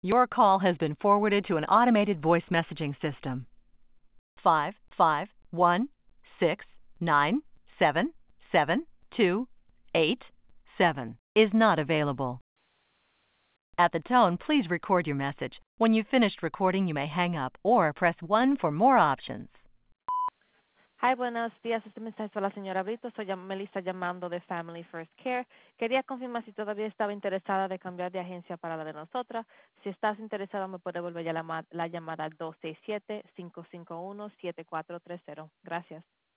Your call has been forwarded to an automated voice messaging system. 551-697-7287 is not available. At the tone, please record your message. When you've finished recording, you may hang up or press 1 for more options. Hi, buenos días. Este mensaje es para la señora Brito. Soy Melissa llamando de Family First Care. Quería confirmar si todavía estaba interesada de cambiar de agencia para la de nosotras. Si estás interesada, me puede volver a llamar la llamada al 267-551-7430. Gracias.